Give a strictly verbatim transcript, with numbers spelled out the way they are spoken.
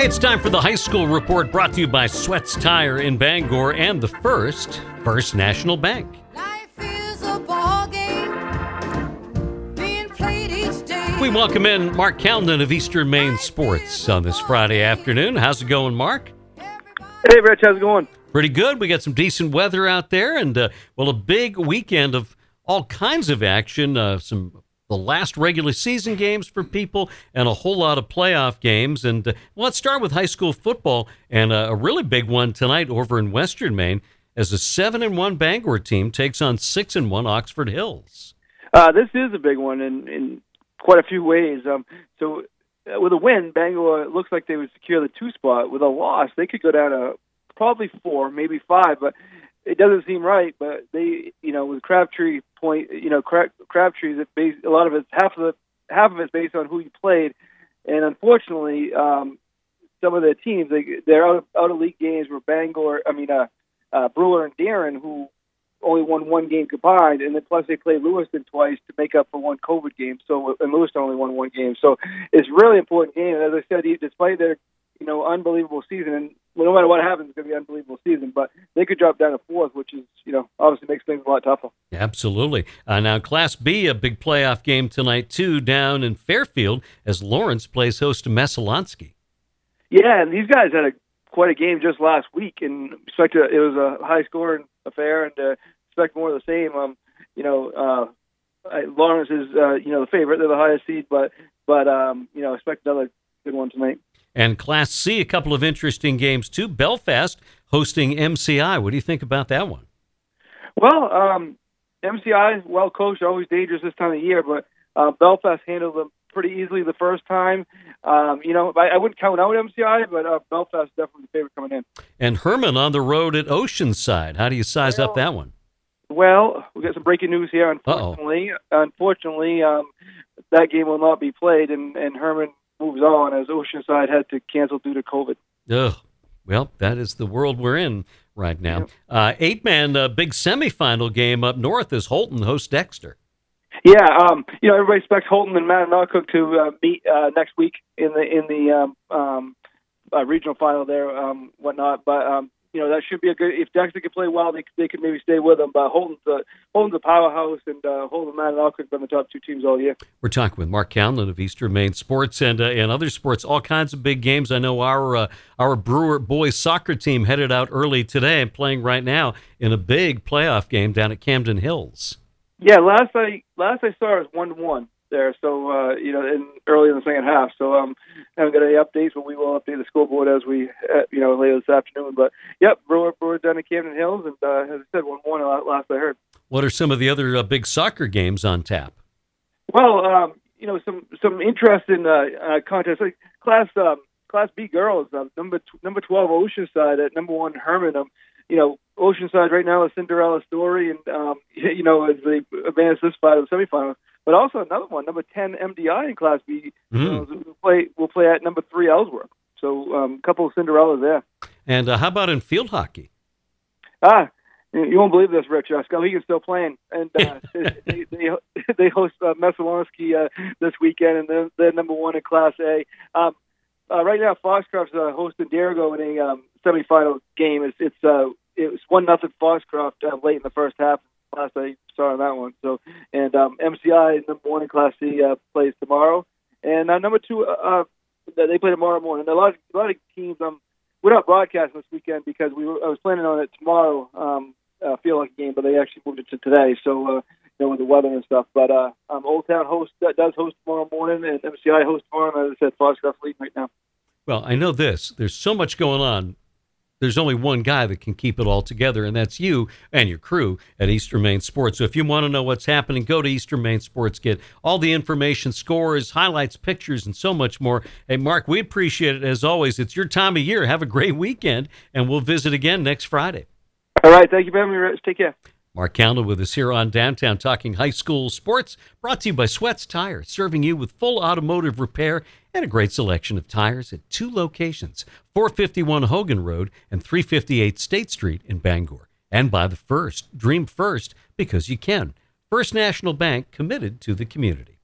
Hey, it's time for the high school report brought to you by Sweats Tire in Bangor and the First, First National Bank. Life is a ball game being played each day. We welcome in Mark Calden of Eastern Maine Sports on this Friday afternoon. How's it going, Mark? Hey, Rich, how's it going? Pretty good. We got some decent weather out there and, uh, well, a big weekend of all kinds of action, uh, some the last regular season games for people, and a whole lot of playoff games. And uh, well, let's start with high school football, and uh, a really big one tonight over in Western Maine as a seven and one Bangor team takes on six and one Oxford Hills. Uh, this is a big one in, in quite a few ways. Um, so uh, with a win, Bangor, it looks like they would secure the two spot. With a loss, they could go down to probably four, maybe five, but it doesn't seem right. But they, you know, with Crabtree point, you know, Crab, Crabtree's it based, a lot of it's half of the half of it's based on who you played, and unfortunately, um, some of the teams they they're out of, out of league games where Bangor, I mean, uh, uh, Brewer and Darren, who only won one game combined, and then plus they played Lewiston twice to make up for one COVID game. So and Lewiston only won one game, so it's a really important game. And as I said, despite their you know unbelievable season, and well, no matter what happens, it's going to be an unbelievable season. But they could drop down to fourth, which is, you know, obviously makes things a lot tougher. Absolutely. Uh, now, Class B, a big playoff game tonight, too, down in Fairfield as Lawrence plays host to Messalonskee. Yeah, and these guys had a quite a game just last week, and expect a, it was a high-scoring affair, and uh, expect more of the same. Um, you know, uh, Lawrence is, uh, you know, the favorite. They're the highest seed, but, but um, you know, expect another good one tonight. And Class C, a couple of interesting games, too. Belfast hosting M C I. What do you think about that one? Well, um, M C I, well coached, always dangerous this time of year, but uh, Belfast handled them pretty easily the first time. Um, you know, I, I wouldn't count out M C I, but uh, Belfast is definitely the favorite coming in. And Herman on the road at Oceanside. How do you size well, up that one? Well, we got some breaking news here, unfortunately. Uh-oh. Unfortunately, um, that game will not be played, and, and Herman moves on as Oceanside had to cancel due to COVID. Ugh. Well, that is the world we're in right now. Yep. Uh, eight-man uh, big semifinal game up north as Holton hosts Dexter. Yeah, um, you know, everybody expects Holton and Mananoquah to uh, meet uh, next week in the in the um, um, uh, regional final there, um, whatnot. But um, you know, that should be a good. If Dexter can play well, they they could maybe stay with them. But Holton's a, Holton's a powerhouse, and uh, Holton and Mananoquah have been the top two teams all year. We're talking with Mark Calden of Eastern Maine Sports and uh, and other sports, all kinds of big games. I know our uh, our Brewer boys soccer team headed out early today and playing right now in a big playoff game down at Camden Hills. Yeah, last I last I saw it was one to one there. So uh, you know, in early in the second half. So um, I haven't got any updates, but we will update the scoreboard as we uh, you know later this afternoon. But yep, Brewer Brewer down at Camden Hills, and uh, as I said, one one last I heard. What are some of the other uh, big soccer games on tap? Well, um, you know, some some interesting uh, uh, contests like class um, Class B girls, uh, number t- number twelve Oceanside at number one Herman. Um, you know, Oceanside right now is Cinderella story, and um, you know, as they advance this fight of the semifinals. But also another one, number ten M D I in Class B, mm. uh, will play will play at number three Ellsworth. So um, a couple of Cinderellas there. And uh, how about in field hockey? Ah, you won't believe this, Rich. Uh, Skowhegan's still playing, and uh, they, they they host uh, Messalonskee uh, this weekend, and they're, they're number one in Class A. Um, uh, right now, Foxcroft's uh, hosting Derigo in a um, semifinal game. It's it's uh, it was one nothing Foxcroft uh, late in the first half. Last I saw on that one. So and um, M C I number one in Class C uh, plays tomorrow, and uh, number two uh, they play tomorrow morning. A lot of a lot of teams. Um, we're not broadcasting this weekend because we were, I was planning on it tomorrow. Um, uh, field hockey game, but they actually moved it to today. So uh, you know with the weather and stuff. But uh, um, Old Town host uh, does host tomorrow morning, and M C I hosts tomorrow. And as I said, Foxcroft's leading right now. Well, I know this. There's so much going on. There's only one guy that can keep it all together, and that's you and your crew at Eastern Maine Sports. So if you want to know what's happening, go to Eastern Maine Sports. Get all the information, scores, highlights, pictures, and so much more. Hey, Mark, we appreciate it as always. It's your time of year. Have a great weekend, and we'll visit again next Friday. All right. Thank you for having me, Rich. Take care. Mark Calden with us here on Downtown Talking High School Sports, brought to you by Sweats Tire, serving you with full automotive repair and a great selection of tires at two locations, four fifty-one Hogan Road and three fifty-eight State Street in Bangor. And by the First, dream first because you can. First National Bank, committed to the community.